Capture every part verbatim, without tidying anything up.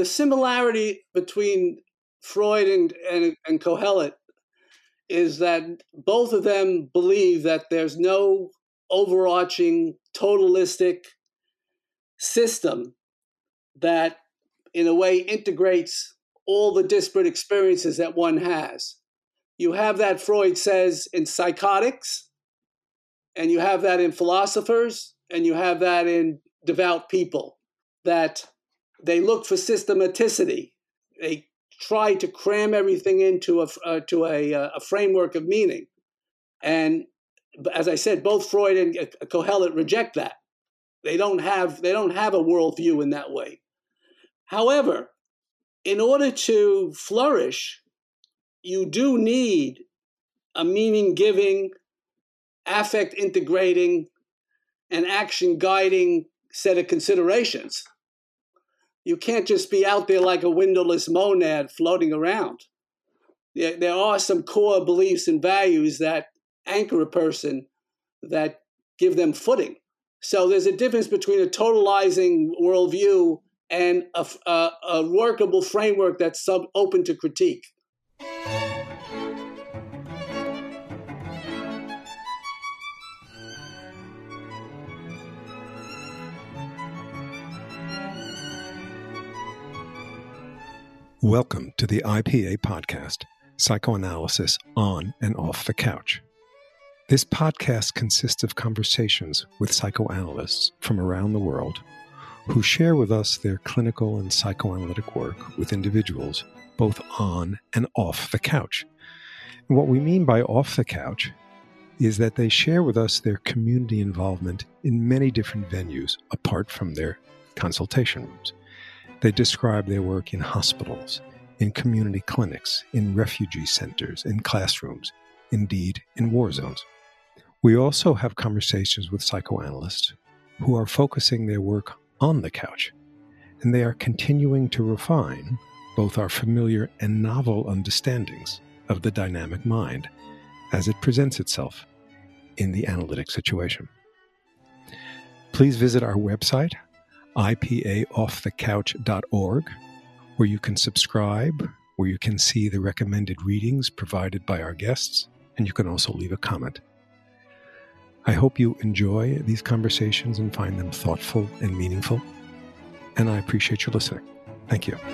the similarity between Freud and, and, and Kohelet is that both of them believe that there's no overarching, totalistic system that, in a way, integrates all the disparate experiences that one has. You have that, Freud says, in psychotics, and you have that in philosophers, and you have that in devout people, that they look for systematicity. They try to cram everything into a, uh, to a, a framework of meaning. And as I said, both Freud and Kohelet reject that. They don't have, they don't have a worldview in that way. However, in order to flourish, you do need a meaning-giving, affect-integrating, and action-guiding set of considerations. You can't just be out there like a windowless monad floating around. There, there are some core beliefs and values that anchor a person, that give them footing. So there's a difference between a totalizing worldview and a, a, a workable framework that's sub, open to critique. Welcome to the I P A podcast, Psychoanalysis on and Off the Couch. This podcast consists of conversations with psychoanalysts from around the world who share with us their clinical and psychoanalytic work with individuals both on and off the couch. And what we mean by off the couch is that they share with us their community involvement in many different venues apart from their consultation rooms. They describe their work in hospitals, in community clinics, in refugee centers, in classrooms, indeed in war zones. We also have conversations with psychoanalysts who are focusing their work on the couch, and they are continuing to refine both our familiar and novel understandings of the dynamic mind as it presents itself in the analytic situation. Please visit our website, I P A off the couch dot org, where you can subscribe, where you can see the recommended readings provided by our guests, and you can also leave a comment. I hope you enjoy these conversations and find them thoughtful and meaningful, and I appreciate your listening. Thank you.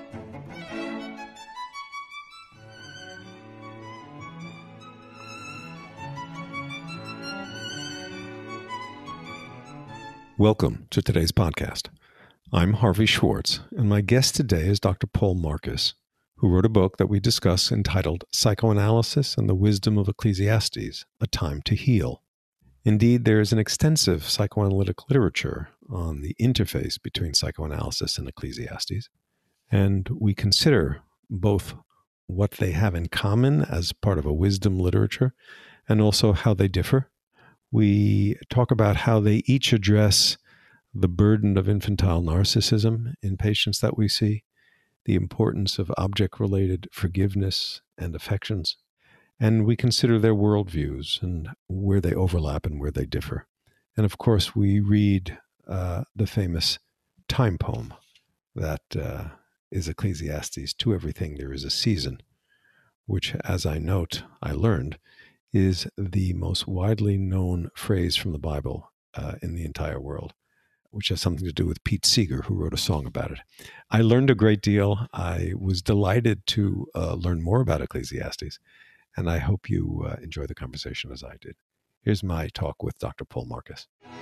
Welcome to today's podcast. I'm Harvey Schwartz, and my guest today is Doctor Paul Marcus, who wrote a book that we discuss entitled Psychoanalysis and the Wisdom of Ecclesiastes, A Time to Heal. Indeed, there is an extensive psychoanalytic literature on the interface between psychoanalysis and Ecclesiastes, and we consider both what they have in common as part of a wisdom literature and also how they differ. We talk about how they each address the burden of infantile narcissism in patients that we see, the importance of object-related forgiveness and affections, and we consider their worldviews and where they overlap and where they differ. And of course, we read uh, the famous time poem that uh, is Ecclesiastes, "To everything there is a season," which, as I note, I learned, is the most widely known phrase from the Bible uh, in the entire world, which has something to do with Pete Seeger, who wrote a song about it. I learned a great deal. I was delighted to uh, learn more about Ecclesiastes, and I hope you uh, enjoy the conversation as I did. Here's my talk with Doctor Paul Marcus.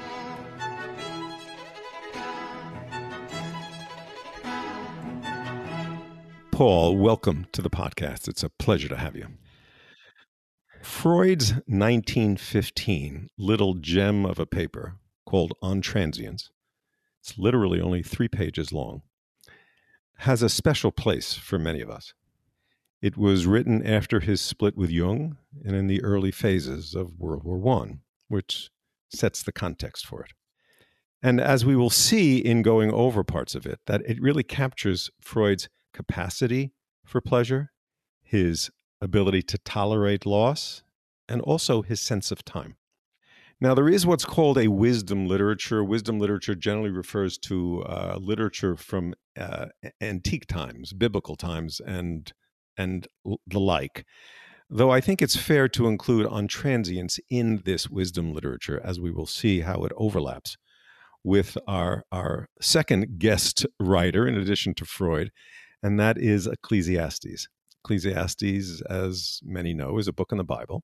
Paul, welcome to the podcast. It's a pleasure to have you. Freud's nineteen fifteen little gem of a paper called On Transience, it's literally only three pages long, has a special place for many of us. It was written after his split with Jung and in the early phases of World War One, which sets the context for it. And as we will see in going over parts of it, that it really captures Freud's capacity for pleasure, his ability to tolerate loss, and also his sense of time. Now, there is what's called a wisdom literature. Wisdom literature generally refers to uh, literature from uh, antique times, biblical times, and and the like. Though I think it's fair to include on transience in this wisdom literature, as we will see how it overlaps with our, our second guest writer, in addition to Freud, and that is Ecclesiastes. Ecclesiastes, as many know, is a book in the Bible.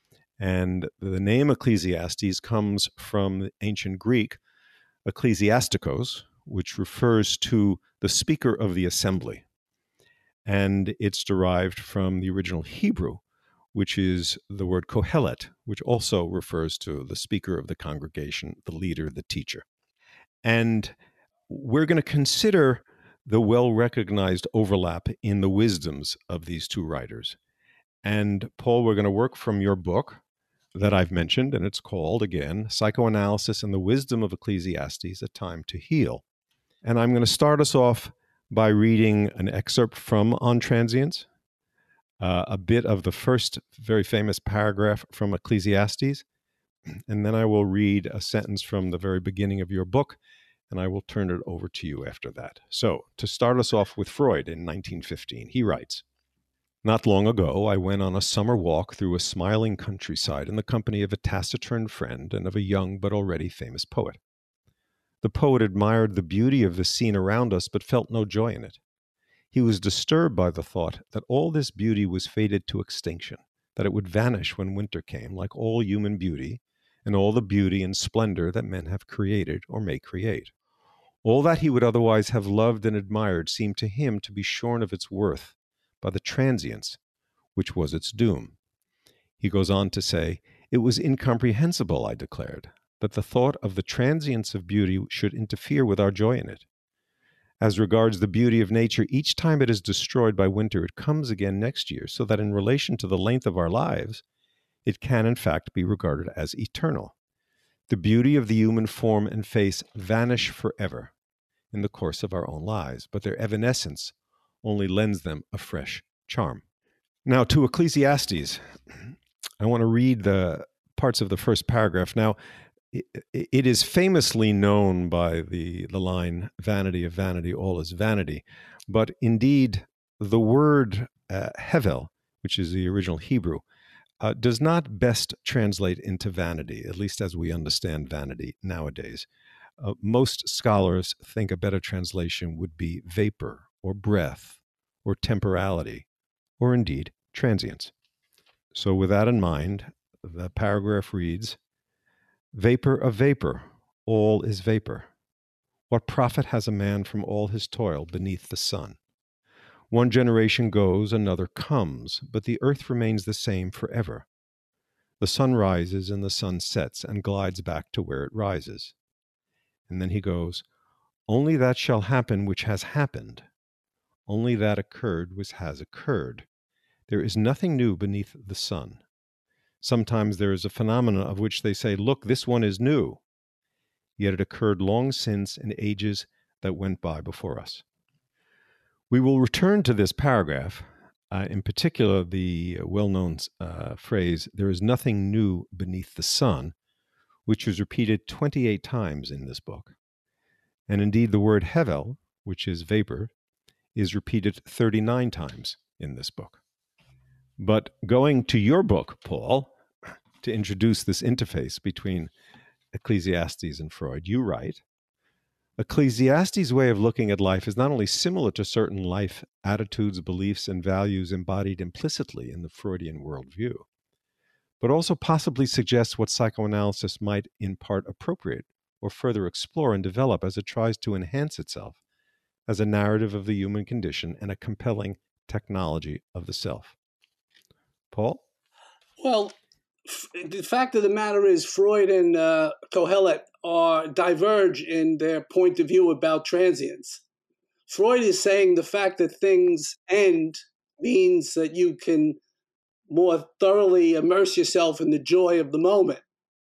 And the name Ecclesiastes comes from the ancient Greek ecclesiastikos, which refers to the speaker of the assembly. And it's derived from the original Hebrew, which is the word kohelet, which also refers to the speaker of the congregation, the leader, the teacher. And we're going to consider the well-recognized overlap in the wisdoms of these two writers. And Paul, we're going to work from your book that I've mentioned, and it's called, again, Psychoanalysis and the Wisdom of Ecclesiastes, A Time to Heal. And I'm going to start us off by reading an excerpt from On Transience, uh, a bit of the first very famous paragraph from Ecclesiastes, and then I will read a sentence from the very beginning of your book, and I will turn it over to you after that. So, to start us off with Freud in nineteen fifteen, he writes, "Not long ago, I went on a summer walk through a smiling countryside in the company of a taciturn friend and of a young but already famous poet. The poet admired the beauty of the scene around us, but felt no joy in it. He was disturbed by the thought that all this beauty was fated to extinction, that it would vanish when winter came, like all human beauty, and all the beauty and splendor that men have created or may create. All that he would otherwise have loved and admired seemed to him to be shorn of its worth by the transience, which was its doom." He goes on to say, "It was incomprehensible, I declared, that the thought of the transience of beauty should interfere with our joy in it. As regards the beauty of nature, each time it is destroyed by winter, it comes again next year, so that in relation to the length of our lives, it can in fact be regarded as eternal. The beauty of the human form and face vanish forever in the course of our own lives, but their evanescence only lends them a fresh charm." Now, to Ecclesiastes, I want to read the parts of the first paragraph. Now, it is famously known by the, the line, "Vanity of vanity, all is vanity." But indeed, the word uh, hevel, which is the original Hebrew, uh, does not best translate into vanity, at least as we understand vanity nowadays. Uh, most scholars think a better translation would be vapor or breath or temporality or indeed transience. So with that in mind, the paragraph reads, "Vapor of vapor, all is vapor. What profit has a man from all his toil beneath the sun? One generation goes, another comes, but the earth remains the same forever. The sun rises and the sun sets and glides back to where it rises." And then he goes, "Only that shall happen which has happened. Only that occurred which has occurred. There is nothing new beneath the sun. Sometimes there is a phenomenon of which they say, 'Look, this one is new.' Yet it occurred long since in ages that went by before us." We will return to this paragraph, uh, in particular the well-known uh, phrase, "There is nothing new beneath the sun," which is repeated twenty-eight times in this book. And indeed, the word hevel, which is vapor, is repeated thirty-nine times in this book. But going to your book, Paul, to introduce this interface between Ecclesiastes and Freud, you write, "Ecclesiastes' way of looking at life is not only similar to certain life attitudes, beliefs, and values embodied implicitly in the Freudian worldview, but also possibly suggests what psychoanalysis might in part appropriate or further explore and develop as it tries to enhance itself as a narrative of the human condition and a compelling technology of the self." Paul? Well, f- the fact of the matter is, Freud and uh, Kohelet are diverge in their point of view about transience. Freud is saying the fact that things end means that you can more thoroughly immerse yourself in the joy of the moment.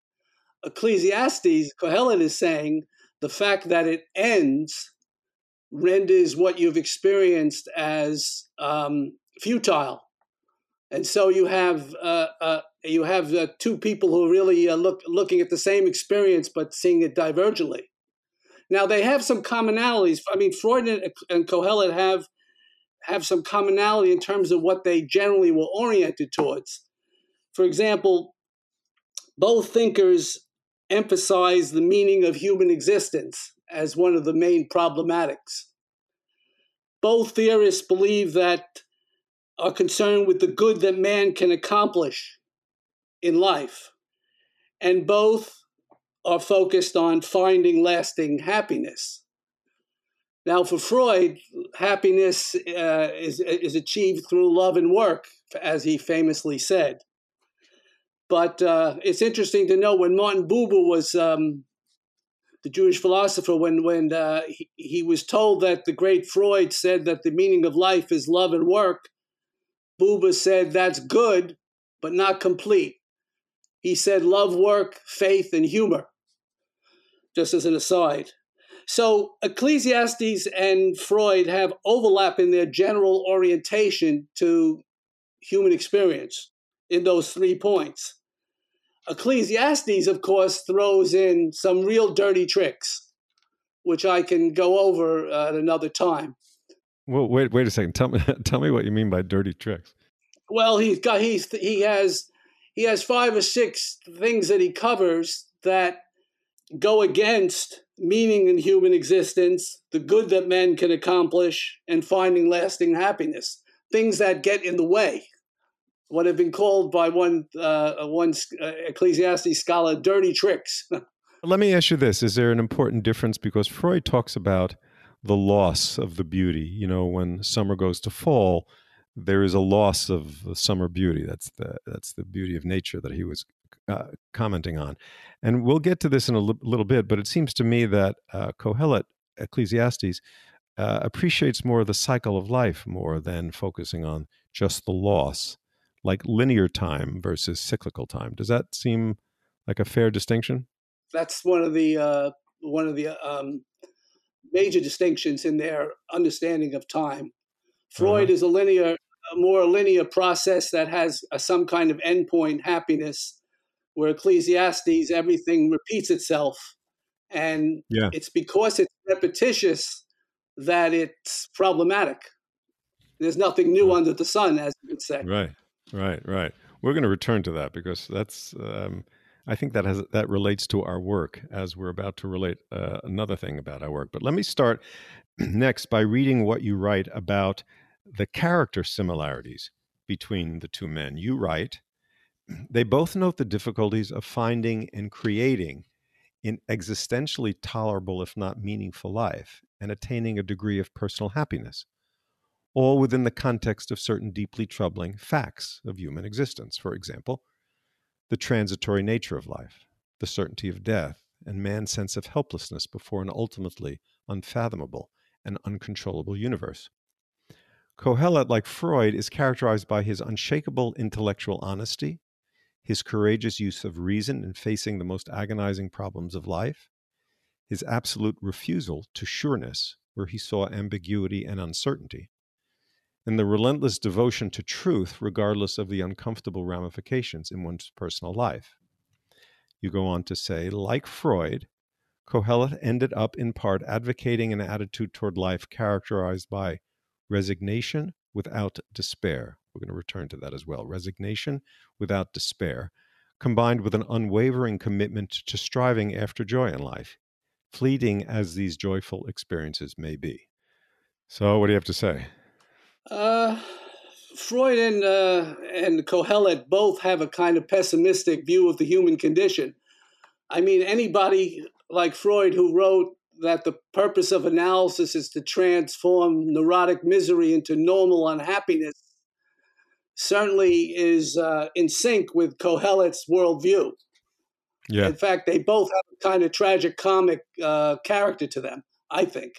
Ecclesiastes, Kohelet is saying the fact that it ends renders what you've experienced as um, futile. And so you have uh, uh, you have uh, two people who are really uh, look looking at the same experience but seeing it divergently. Now they have some commonalities. I mean, Freud and, and Kohelet have have some commonality in terms of what they generally were oriented towards. For example, both thinkers emphasize the meaning of human existence as one of the main problematics. Both theorists believe that are concerned with the good that man can accomplish in life, and both are focused on finding lasting happiness. Now, for Freud, happiness uh, is, is achieved through love and work, as he famously said. But uh, it's interesting to know when Martin Buber was um, the Jewish philosopher, when, when uh, he, he was told that the great Freud said that the meaning of life is love and work, Buber said that's good, but not complete. He said love, work, faith, and humor, just as an aside. So Ecclesiastes and Freud have overlap in their general orientation to human experience in those three points. Ecclesiastes, of course, throws in some real dirty tricks, which I can go over uh, at another time. Well, wait, wait a second. Tell me, tell me what you mean by dirty tricks. Well, he's got he's he has he has five or six things that he covers that go against meaning in human existence, the good that men can accomplish, and finding lasting happiness. Things that get in the way. What have been called by one uh, one uh, Ecclesiastes scholar dirty tricks. Let me ask you this. Is there an important difference? Because Freud talks about the loss of the beauty. You know, when summer goes to fall, there is a loss of the summer beauty. That's the that's the beauty of nature that he was uh, commenting on. And we'll get to this in a li- little bit, but it seems to me that uh, Kohelet, Ecclesiastes, uh, appreciates more the cycle of life more than focusing on just the loss, like linear time versus cyclical time. Does that seem like a fair distinction? That's one of the uh, one of the um, major distinctions in their understanding of time. Freud uh-huh. is a linear, a more linear process that has a, some kind of endpoint, happiness, where Ecclesiastes, everything repeats itself. And yeah. It's because it's repetitious that it's problematic. There's nothing new under the sun, as you would say. Right, right, right. We're going to return to that because that's, um, I think that has that relates to our work as we're about to relate uh, another thing about our work. But let me start next by reading what you write about the character similarities between the two men. You write, they both note the difficulties of finding and creating an existentially tolerable, if not meaningful life, and attaining a degree of personal happiness, all within the context of certain deeply troubling facts of human existence. For example, the transitory nature of life, the certainty of death, and man's sense of helplessness before an ultimately unfathomable and uncontrollable universe. Kohelet, like Freud, is characterized by his unshakable intellectual honesty, his courageous use of reason in facing the most agonizing problems of life, his absolute refusal to sureness where he saw ambiguity and uncertainty, and the relentless devotion to truth regardless of the uncomfortable ramifications in one's personal life. You go on to say, like Freud, Kohelet ended up in part advocating an attitude toward life characterized by resignation without despair. We're going to return to that as well. Resignation without despair, combined with an unwavering commitment to striving after joy in life, fleeting as these joyful experiences may be. So what do you have to say? Uh, Freud and, uh, and Kohelet both have a kind of pessimistic view of the human condition. I mean, anybody like Freud who wrote that the purpose of analysis is to transform neurotic misery into normal unhappiness certainly is uh, in sync with Kohelet's worldview. Yeah. In fact, they both have a kind of tragic comic uh, character to them, I think.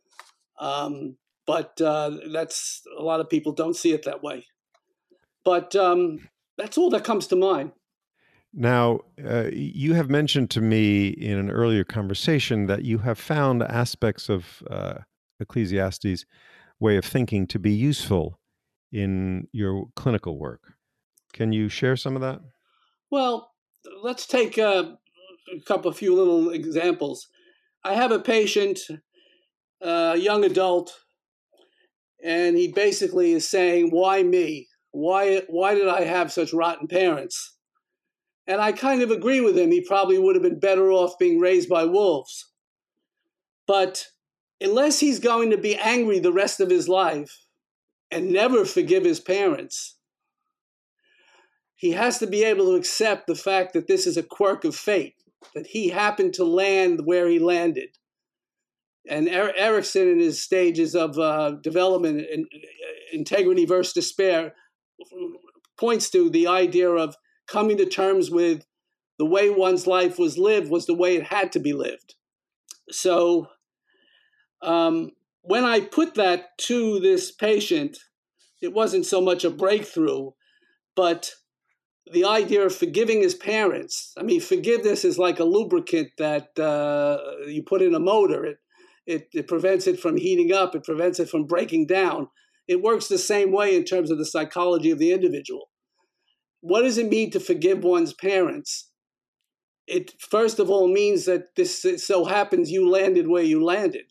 Um, but uh, that's a lot of people don't see it that way. But um, that's all that comes to mind. Now, uh, you have mentioned to me in an earlier conversation that you have found aspects of uh, Ecclesiastes' way of thinking to be useful in your clinical work. Can you share some of that? Well, let's take a, a couple, a few little examples. I have a patient, a young adult, and he basically is saying, "Why me? Why, why did I have such rotten parents?" And I kind of agree with him. He probably would have been better off being raised by wolves. But unless he's going to be angry the rest of his life and never forgive his parents, he has to be able to accept the fact that this is a quirk of fate, that he happened to land where he landed. And er- Erikson, in his stages of uh, development, in, uh, integrity versus despair, points to the idea of coming to terms with the way one's life was lived was the way it had to be lived. So um, when I put that to this patient, it wasn't so much a breakthrough, but the idea of forgiving his parents. I mean, forgiveness is like a lubricant that uh, you put in a motor. It, it it prevents it from heating up. It prevents it from breaking down. It works the same way in terms of the psychology of the individual. What does it mean to forgive one's parents? It first of all means that this it so happens you landed where you landed.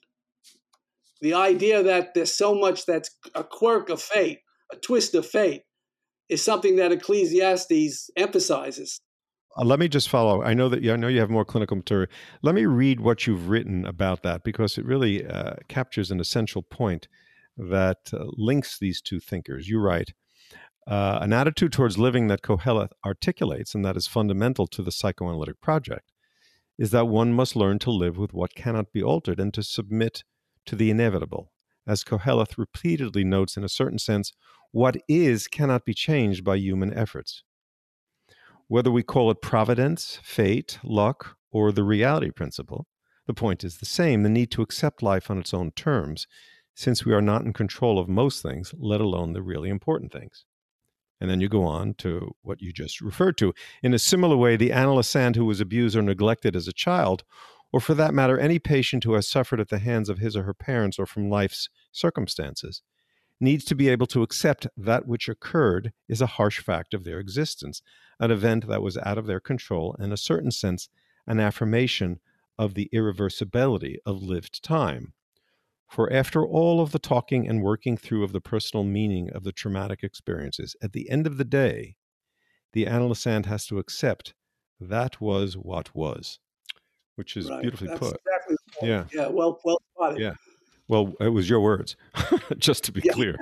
The idea that there's so much that's a quirk of fate, a twist of fate, is something that Ecclesiastes emphasizes. Uh, let me just follow. I know that you, I know you have more clinical material. Let me read what you've written about that, because it really uh, captures an essential point that uh, links these two thinkers. You write, uh, an attitude towards living that Kohelet articulates, and that is fundamental to the psychoanalytic project, is that one must learn to live with what cannot be altered and to submit to the inevitable. As Kohelet repeatedly notes, in a certain sense, what is cannot be changed by human efforts. Whether we call it providence, fate, luck, or the reality principle, the point is the same, the need to accept life on its own terms, since we are not in control of most things, let alone the really important things. And then you go on to what you just referred to. In a similar way, the adolescent who was abused or neglected as a child, or for that matter, any patient who has suffered at the hands of his or her parents or from life's circumstances, needs to be able to accept that which occurred is a harsh fact of their existence, an event that was out of their control, and in a certain sense, an affirmation of the irreversibility of lived time. For after all of the talking and working through of the personal meaning of the traumatic experiences, at the end of the day, the adolescent has to accept that was what was, which is Right. beautifully That's put. exactly the point. Yeah. Yeah. Well, well spotted. Yeah. Well, it was your words, just to be Yeah. clear.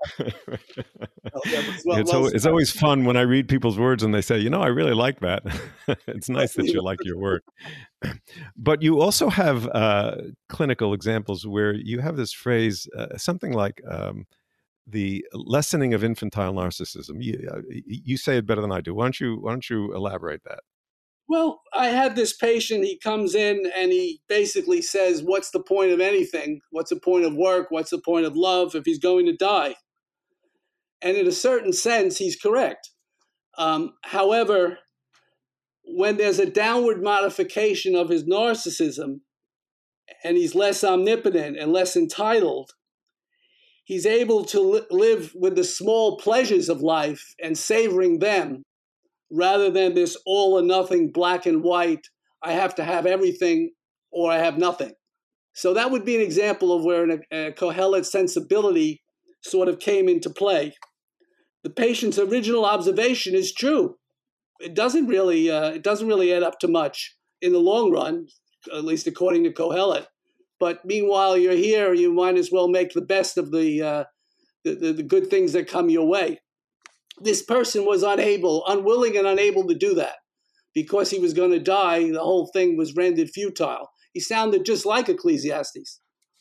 Well, yeah, but well, it's, well al- it's always fun when I read people's words and they say, you know, I really like that. It's nice that you like your word. But you also have uh, clinical examples where you have this phrase, uh, something like um, the lessening of infantile narcissism. You, uh, you say it better than I do. Why don't you, why don't you elaborate that? Well, I had this patient, he comes in and he basically says, what's the point of anything? What's the point of work? What's the point of love if he's going to die? And in a certain sense, he's correct. Um, however, when there's a downward modification of his narcissism and he's less omnipotent and less entitled, he's able to li- live with the small pleasures of life and savoring them rather than this all or nothing, black and white, I have to have everything or I have nothing. So that would be an example of where a, a Kohelet sensibility sort of came into play. The patient's original observation is true. It doesn't really, uh, it doesn't really add up to much in the long run, at least according to Kohelet. But meanwhile, you're here, you might as well make the best of the, uh, the, the, the good things that come your way. This person was unable, unwilling and unable to do that. Because he was going to die, the whole thing was rendered futile. He sounded just like Ecclesiastes.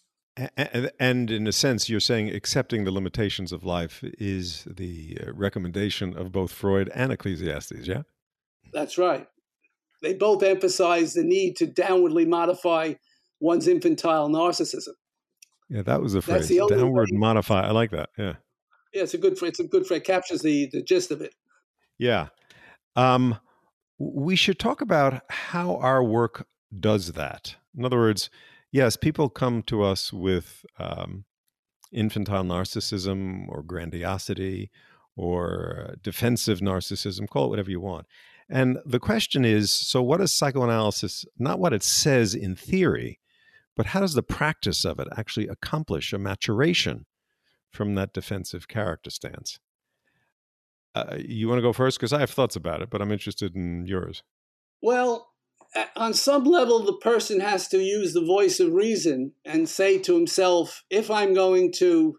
And in a sense, you're saying accepting the limitations of life is the recommendation of both Freud and Ecclesiastes, yeah? That's right. They both emphasize the need to downwardly modify one's infantile narcissism. Yeah, that was the phrase. That's the only Downward way. modify. I like that. Yeah. Yeah, it's a good. It's a good phrase. It captures the the gist of it. Yeah. Um, we should talk about how our work does that. In other words, yes, people come to us with um, infantile narcissism or grandiosity or defensive narcissism, call it whatever you want. And the question is, so what is psychoanalysis, not what it says in theory, but how does the practice of it actually accomplish a maturation from that defensive character stance? Uh, you want to go first? Because I have thoughts about it, but I'm interested in yours. Well, on some level, the person has to use the voice of reason and say to himself, if I'm going to,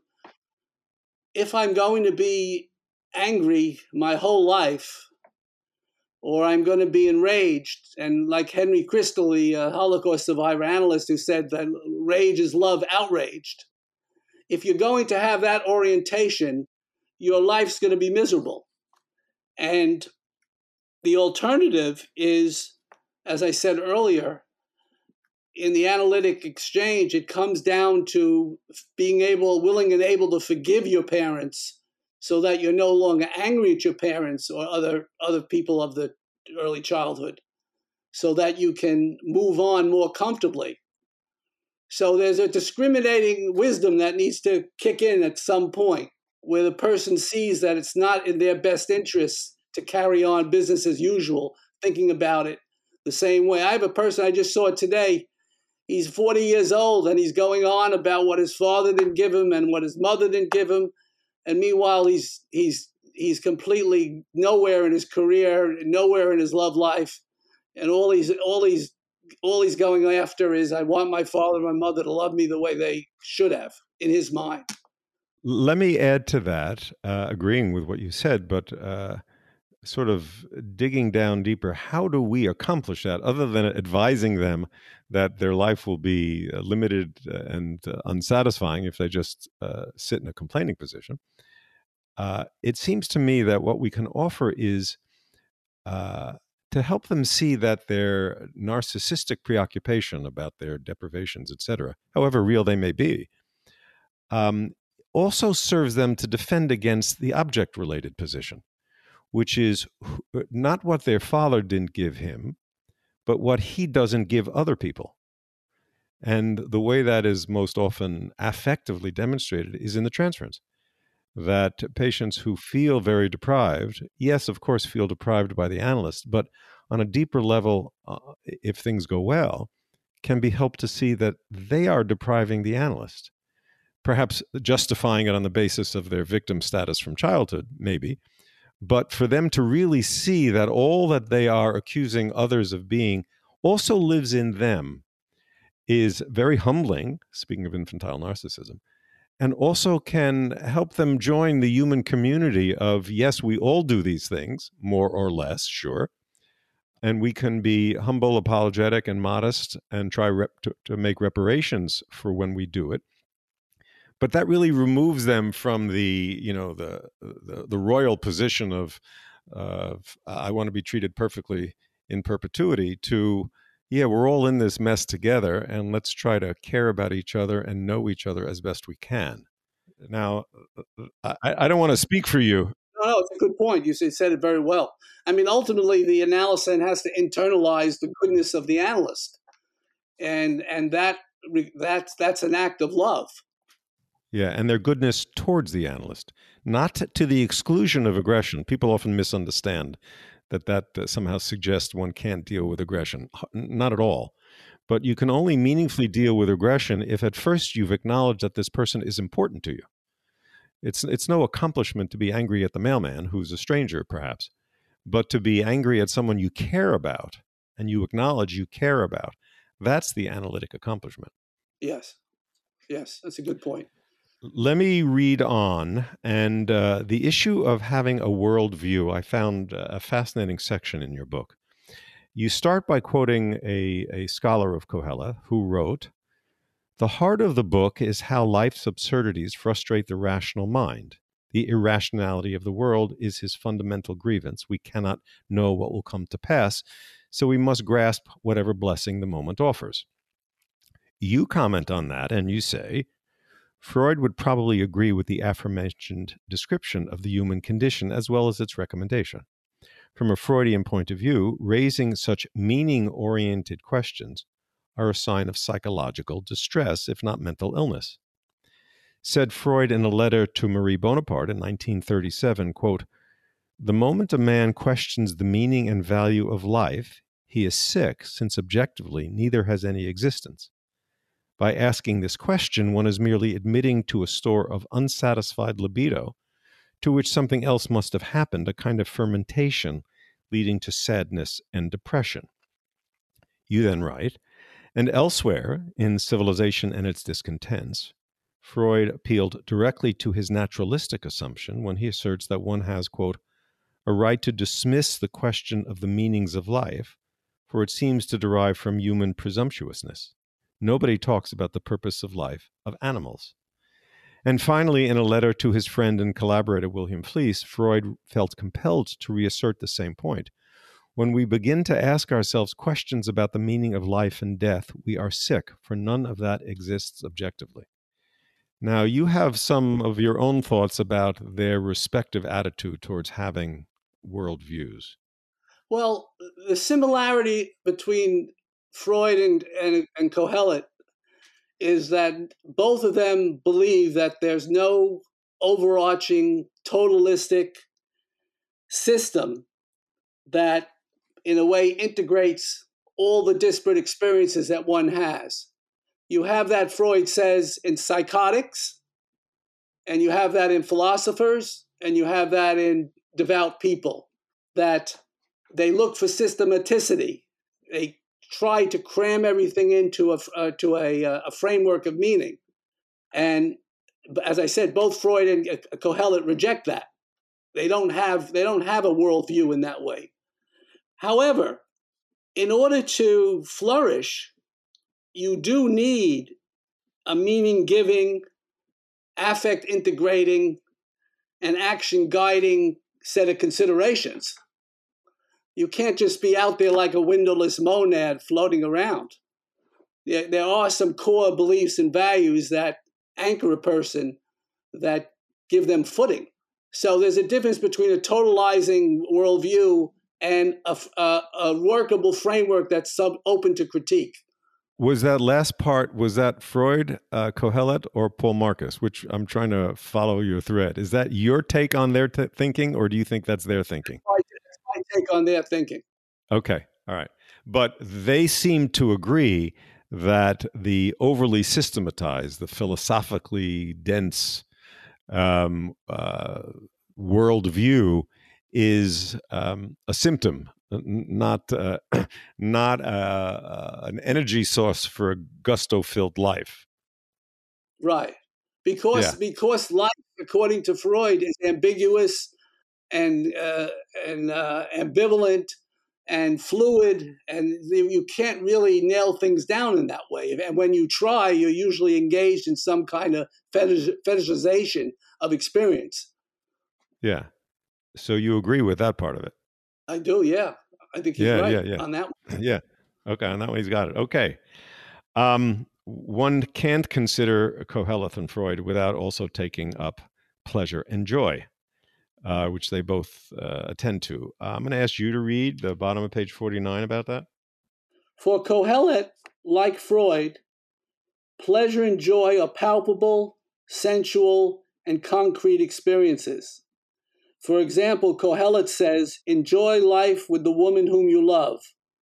if I'm going to be angry my whole life, or I'm going to be enraged, and like Henry Crystal, the uh, Holocaust survivor analyst who said that rage is love outraged, if you're going to have that orientation, your life's going to be miserable. And the alternative is, as I said earlier, in the analytic exchange, it comes down to being able, willing and able to forgive your parents so that you're no longer angry at your parents or other, other people of the early childhood, so that you can move on more comfortably. So there's a discriminating wisdom that needs to kick in at some point, where the person sees that it's not in their best interest to carry on business as usual, thinking about it the same way. I have a person, I just saw it today, he's forty years old and he's going on about what his father didn't give him and what his mother didn't give him. And meanwhile, he's he's he's completely nowhere in his career, nowhere in his love life. And all he's all he's all he's going after is, I want my father and my mother to love me the way they should have, in his mind. Let me add to that, uh, agreeing with what you said, but uh, sort of digging down deeper. How do we accomplish that, other than advising them that their life will be uh, limited and uh, unsatisfying if they just uh, sit in a complaining position? Uh, it seems to me that what we can offer is uh, to help them see that their narcissistic preoccupation about their deprivations, et cetera, however real they may be, um, also serves them to defend against the object-related position, which is not what their father didn't give him, but what he doesn't give other people. And the way that is most often affectively demonstrated is in the transference. That patients who feel very deprived, yes, of course, feel deprived by the analyst, but on a deeper level, uh, if things go well, can be helped to see that they are depriving the analyst, perhaps justifying it on the basis of their victim status from childhood, maybe, but for them to really see that all that they are accusing others of being also lives in them is very humbling, speaking of infantile narcissism, and also can help them join the human community of, yes, we all do these things, more or less, sure, and we can be humble, apologetic, and modest and try rep- to, to make reparations for when we do it. But that really removes them from the, you know, the the, the royal position of, uh, I want to be treated perfectly in perpetuity to, yeah, we're all in this mess together, and let's try to care about each other and know each other as best we can. Now, I, I don't want to speak for you. No, no, it's a good point. You said it very well. I mean, ultimately, the analysand has to internalize the goodness of the analyst, and and that that's that's an act of love. Yeah, and their goodness towards the analyst, not to the exclusion of aggression. People often misunderstand that that uh, somehow suggests one can't deal with aggression. Not at all. But you can only meaningfully deal with aggression if at first you've acknowledged that this person is important to you. It's it's no accomplishment to be angry at the mailman, who's a stranger perhaps, but to be angry at someone you care about and you acknowledge you care about. That's the analytic accomplishment. Yes. Yes, that's a good point. Let me read on. And uh, the issue of having a worldview, I found a fascinating section in your book. You start by quoting a, a scholar of Kohelet who wrote, "The heart of the book is how life's absurdities frustrate the rational mind. The irrationality of the world is his fundamental grievance. We cannot know what will come to pass, so we must grasp whatever blessing the moment offers." You comment on that and you say, Freud would probably agree with the aforementioned description of the human condition as well as its recommendation. From a Freudian point of view, raising such meaning-oriented questions are a sign of psychological distress, if not mental illness. Said Freud in a letter to Marie Bonaparte in nineteen thirty-seven, quote, "The moment a man questions the meaning and value of life, he is sick, since objectively neither has any existence. By asking this question, one is merely admitting to a store of unsatisfied libido, to which something else must have happened, a kind of fermentation leading to sadness and depression." You then write, and elsewhere in Civilization and Its Discontents, Freud appealed directly to his naturalistic assumption when he asserts that one has, quote, "a right to dismiss the question of the meanings of life, for it seems to derive from human presumptuousness. Nobody talks about the purpose of life of animals." And finally, in a letter to his friend and collaborator William Fliess, Freud felt compelled to reassert the same point. When we begin to ask ourselves questions about the meaning of life and death, we are sick, for none of that exists objectively. Now, you have some of your own thoughts about their respective attitude towards having worldviews. Well, the similarity between Freud and, and, and Kohelet is that both of them believe that there's no overarching, totalistic system that, in a way, integrates all the disparate experiences that one has. You have that, Freud says, in psychotics, and you have that in philosophers, and you have that in devout people, that they look for systematicity. They try to cram everything into a, uh, to a, a framework of meaning. And as I said, both Freud and Kohelet reject that. They don't have, they don't have a worldview in that way. However, in order to flourish, you do need a meaning-giving, affect-integrating, and action-guiding set of considerations. You can't just be out there like a windowless monad floating around. There, there are some core beliefs and values that anchor a person, that give them footing. So there's a difference between a totalizing worldview and a, a, a workable framework that's sub, open to critique. Was that last part, was that Freud, uh, Kohelet, or Paul Marcus? Which I'm trying to follow your thread. Is that your take on their t- thinking, or do you think that's their thinking? That's my take on their thinking. Okay, all right. But they seem to agree that the overly systematized, the philosophically dense um, uh, worldview is um, a symptom, not uh, not uh, uh, an energy source for a gusto-filled life. Right, because yeah. because life, according to Freud, is ambiguous and uh, and uh, ambivalent and fluid, and you can't really nail things down in that way. And when you try, you're usually engaged in some kind of fetish, fetishization of experience. Yeah. So you agree with that part of it? I do, yeah. I think he's yeah, right yeah, yeah. on that one. Yeah. Okay, on that one he's got it. Okay. Um, one can't consider Kohelet and Freud without also taking up pleasure and joy, uh, which they both uh, attend to. Uh, I'm going to ask you to read the bottom of page forty-nine about that. For Kohelet, like Freud, pleasure and joy are palpable, sensual, and concrete experiences. For example, Kohelet says, enjoy life with the woman whom you love.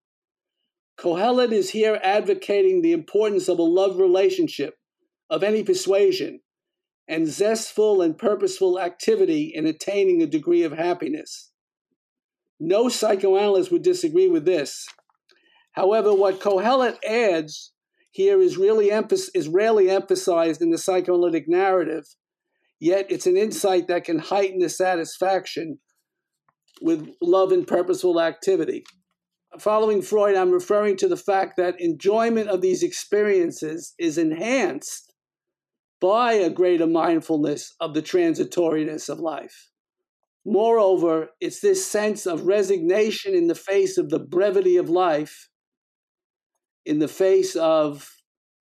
Kohelet is here advocating the importance of a love relationship of any persuasion and zestful and purposeful activity in attaining a degree of happiness. No psychoanalyst would disagree with this. However, what Kohelet adds here is, really emph- is rarely emphasized in the psychoanalytic narrative, yet it's an insight that can heighten the satisfaction with love and purposeful activity. Following Freud, I'm referring to the fact that enjoyment of these experiences is enhanced by a greater mindfulness of the transitoriness of life. Moreover, it's this sense of resignation in the face of the brevity of life, in the face of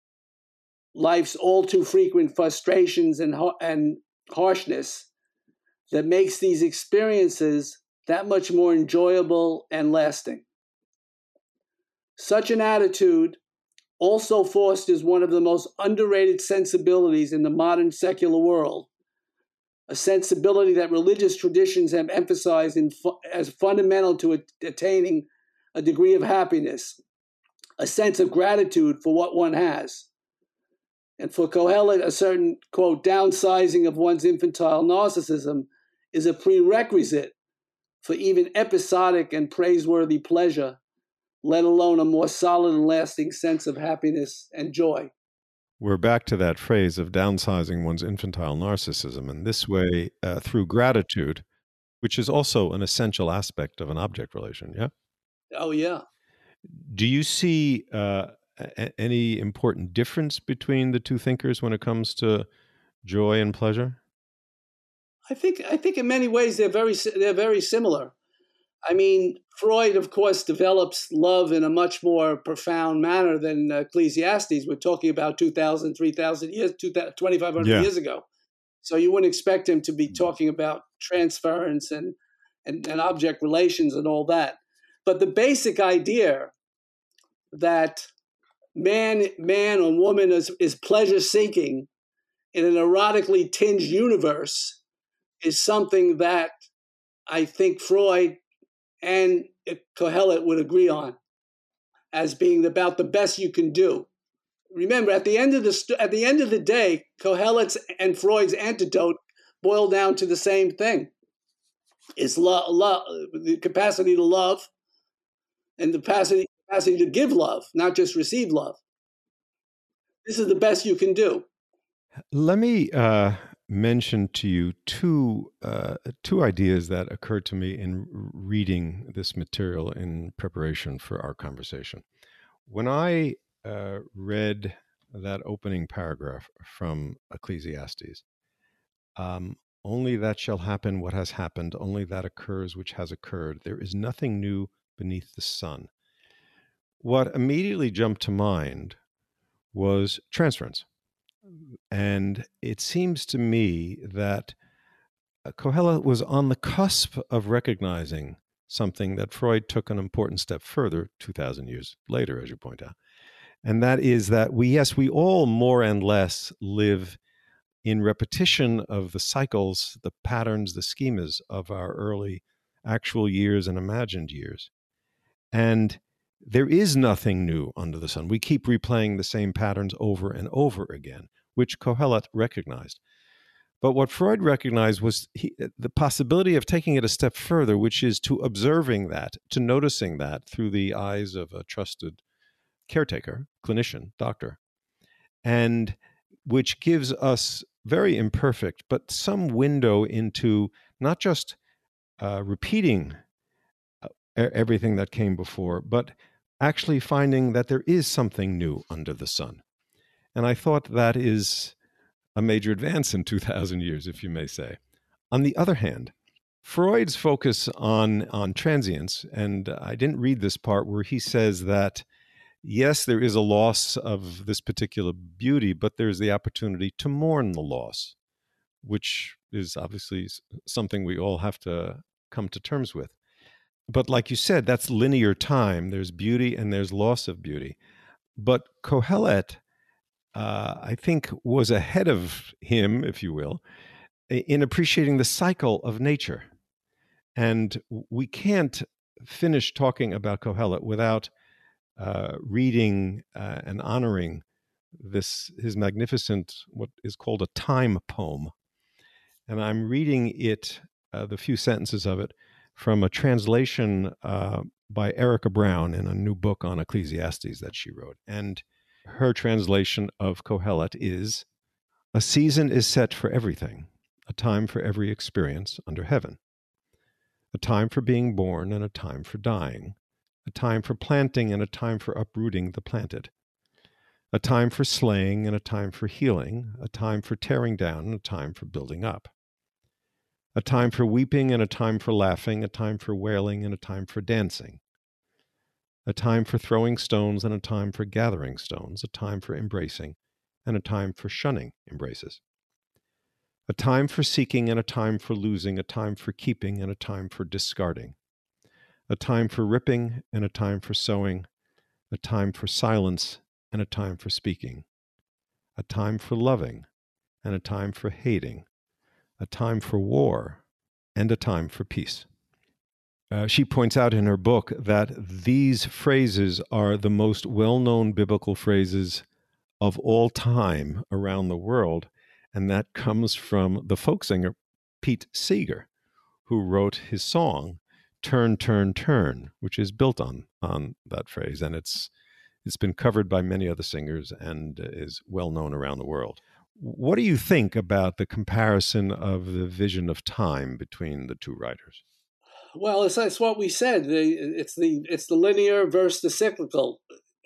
life's all too frequent frustrations and, and harshness, that makes these experiences that much more enjoyable and lasting. Such an attitude also fosters one of the most underrated sensibilities in the modern secular world, a sensibility that religious traditions have emphasized in fu- as fundamental to a- attaining a degree of happiness, a sense of gratitude for what one has. And for Kohelet, a certain, quote, downsizing of one's infantile narcissism is a prerequisite for even episodic and praiseworthy pleasure, let alone a more solid and lasting sense of happiness and joy. We're back to that phrase of downsizing one's infantile narcissism, and this way, uh, through gratitude, which is also an essential aspect of an object relation, yeah? Oh, yeah. Do you see uh, a- any important difference between the two thinkers when it comes to joy and pleasure? I think I think in many ways they're very they're very similar. I mean, Freud, of course, develops love in a much more profound manner than Ecclesiastes. We're talking about two thousand, three thousand years, twenty-five hundred Yeah. years ago. So you wouldn't expect him to be talking about transference and, and, and object relations and all that. But the basic idea that man, man or woman is, is pleasure seeking in an erotically tinged universe is something that I think Freud and Kohelet would agree on as being about the best you can do. Remember, at the end of the at the end of the day, Kohelet's and Freud's antidote boil down to the same thing: it's love, love, the capacity to love, and the capacity capacity to give love, not just receive love. This is the best you can do. Let me uh, mention to you two uh, two ideas that occurred to me in reading this material in preparation for our conversation. When I uh, read that opening paragraph from Ecclesiastes, um, only that shall happen what has happened, only that occurs which has occurred. There is nothing new beneath the sun. What immediately jumped to mind was transference. And it seems to me that Kohelet was on the cusp of recognizing something that Freud took an important step further two thousand years later, as you point out. And that is that we, yes, we all more and less live in repetition of the cycles, the patterns, the schemas of our early actual years and imagined years. And there is nothing new under the sun. We keep replaying the same patterns over and over again, which Kohelet recognized. But what Freud recognized was he, the possibility of taking it a step further, which is to observing that, to noticing that through the eyes of a trusted caretaker, clinician, doctor, and which gives us very imperfect, but some window into not just uh, repeating uh, everything that came before, but actually finding that there is something new under the sun. And I thought that is a major advance in two thousand years, if you may say. On the other hand, Freud's focus on, on transience, and I didn't read this part where he says that, yes, there is a loss of this particular beauty, but there's the opportunity to mourn the loss, which is obviously something we all have to come to terms with. But like you said, that's linear time. There's beauty and there's loss of beauty. But Kohelet, uh, I think, was ahead of him, if you will, in appreciating the cycle of nature. And we can't finish talking about Kohelet without uh, reading uh, and honoring this his magnificent, what is called a time poem. And I'm reading it, uh, the few sentences of it, from a translation uh, by Erica Brown in a new book on Ecclesiastes that she wrote. And her translation of Kohelet is, "A season is set for everything, a time for every experience under heaven. A time for being born and a time for dying. A time for planting and a time for uprooting the planted. A time for slaying and a time for healing. A time for tearing down and a time for building up. A time for weeping and a time for laughing. A time for wailing and a time for dancing. A time for throwing stones and a time for gathering stones. A time for embracing and a time for shunning embraces. A time for seeking and a time for losing. A time for keeping and a time for discarding. A time for ripping and a time for sewing. A time for silence and a time for speaking, a time for loving and a time for hating, a time for war and a time for peace. Uh, she points out in her book that these phrases are the most well-known biblical phrases of all time around the world, and that comes from the folk singer Pete Seeger, who wrote his song "Turn, Turn, Turn," which is built on on that phrase, and it's it's been covered by many other singers and is well known around the world. What do you think about the comparison of the vision of time between the two writers? Well, it's, it's what we said. It's the it's the linear versus the cyclical.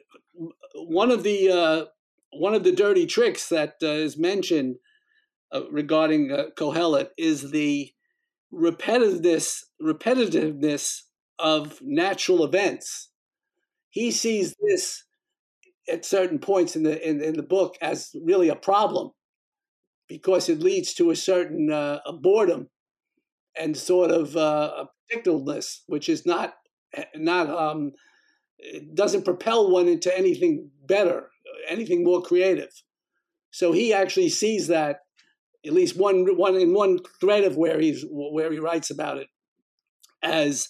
One of the uh, one of the dirty tricks that uh, is mentioned uh, regarding uh, Kohelet is the repetitiveness repetitiveness of natural events. He sees this at certain points in the in, in the book as really a problem because it leads to a certain uh, a boredom and sort of uh, a predictableness, which is not not um, it doesn't propel one into anything better, anything more creative. So he actually sees that, at least one one in one thread of where he's where he writes about it, as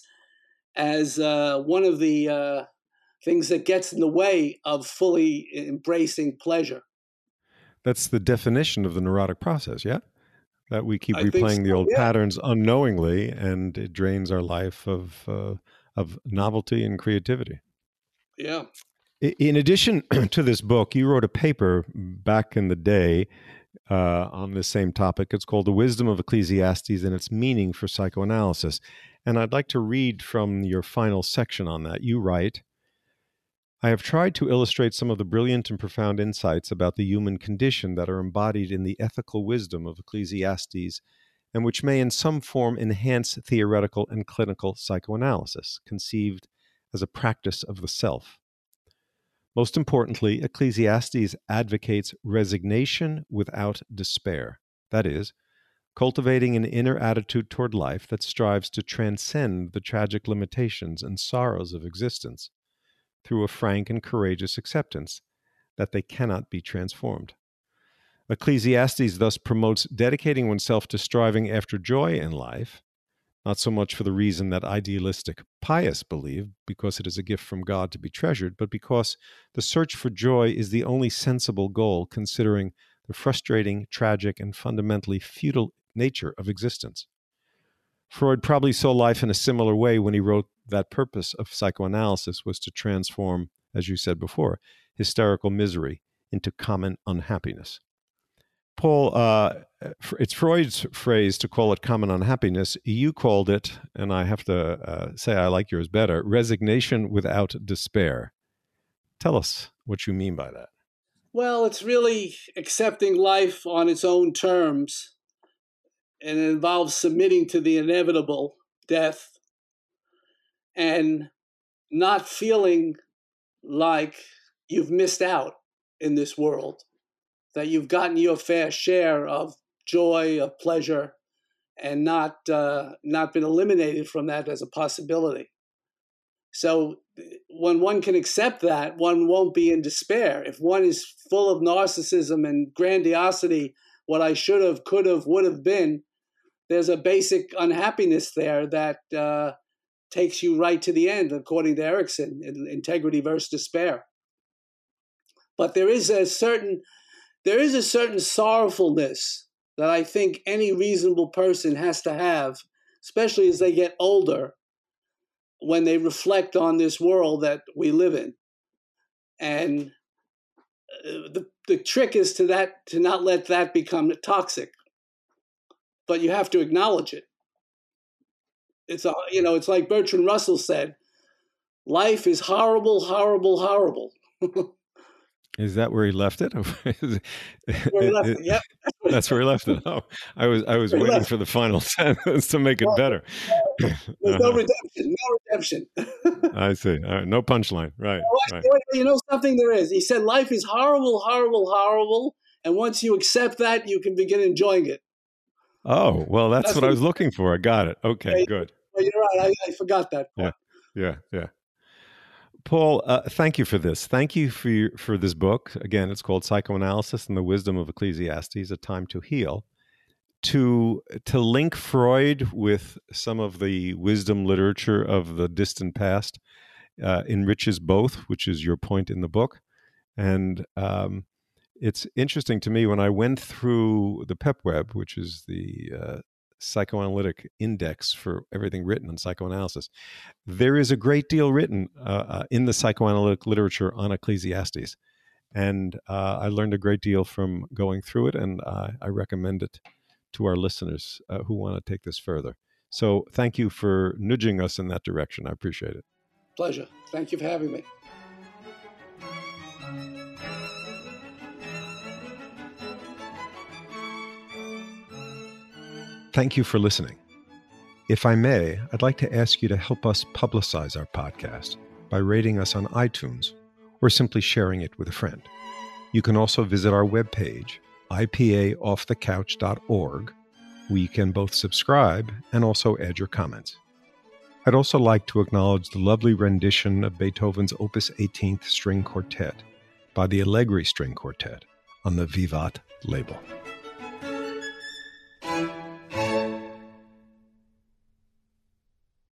as uh, one of the uh, things that gets in the way of fully embracing pleasure. That's the definition of the neurotic process, yeah? That we keep I think replaying so, the old yeah. patterns unknowingly, and it drains our life of uh, of novelty and creativity. Yeah. In addition to this book, you wrote a paper back in the day uh, on this same topic. It's called "The Wisdom of Ecclesiastes and Its Meaning for Psychoanalysis." And I'd like to read from your final section on that. You write, "I have tried to illustrate some of the brilliant and profound insights about the human condition that are embodied in the ethical wisdom of Ecclesiastes, and which may in some form enhance theoretical and clinical psychoanalysis, conceived as a practice of the self. Most importantly, Ecclesiastes advocates resignation without despair. That is, cultivating an inner attitude toward life that strives to transcend the tragic limitations and sorrows of existence through a frank and courageous acceptance that they cannot be transformed. Ecclesiastes thus promotes dedicating oneself to striving after joy in life, not so much for the reason that idealistic pious believe, because it is a gift from God to be treasured, but because the search for joy is the only sensible goal, considering the frustrating, tragic, and fundamentally futile nature of existence. Freud probably saw life in a similar way when he wrote that purpose of psychoanalysis was to transform, as you said before, hysterical misery into common unhappiness." Paul, uh, it's Freud's phrase to call it common unhappiness. You called it, and I have to uh, say I like yours better, resignation without despair. Tell us what you mean by that. Well, it's really accepting life on its own terms, and it involves submitting to the inevitable, death, and not feeling like you've missed out in this world, that you've gotten your fair share of joy, of pleasure, and not uh, not been eliminated from that as a possibility. So when one can accept that, one won't be in despair. If one is full of narcissism and grandiosity, what I should have, could have, would have been, there's a basic unhappiness there that uh, takes you right to the end, according to Erickson, in Integrity versus Despair. But there is a certain there is a certain sorrowfulness that I think any reasonable person has to have, especially as they get older, when they reflect on this world that we live in. And the the trick is to that to not let that become toxic. But you have to acknowledge it. It's a, you know, it's like Bertrand Russell said, life is horrible, horrible, horrible. Is that where he left it? Where he left it, yep. That's where he left it. Oh, I was I was waiting for the final sentence to make it well, better. There's uh-huh. no redemption. No redemption. I see. All right. No punchline. Right. Well, actually, right. You know something? There is. He said, "Life is horrible, horrible, horrible," and once you accept that, you can begin enjoying it. Oh, well, that's, that's what, what I was looking for. I got it. Okay, yeah, good. Well, you're right. I, I forgot that part. Yeah. Yeah. Yeah. Paul, uh, thank you for this. Thank you for your, for this book. Again, it's called Psychoanalysis and the Wisdom of Ecclesiastes, A Time to Heal. To to link Freud with some of the wisdom literature of the distant past uh, enriches both, which is your point in the book. And um, it's interesting to me when I went through the PepWeb, which is the uh, psychoanalytic index for everything written on psychoanalysis. There is a great deal written uh, uh, in the psychoanalytic literature on Ecclesiastes. And uh, I learned a great deal from going through it, and uh, I recommend it to our listeners uh, who want to take this further. So thank you for nudging us in that direction. I appreciate it. Pleasure. Thank you for having me. Thank you for listening. If I may, I'd like to ask you to help us publicize our podcast by rating us on iTunes or simply sharing it with a friend. You can also visit our webpage, I P A off the couch dot org, where you can both subscribe and also add your comments. I'd also like to acknowledge the lovely rendition of Beethoven's Opus eighteenth String Quartet by the Allegri String Quartet on the Vivat label.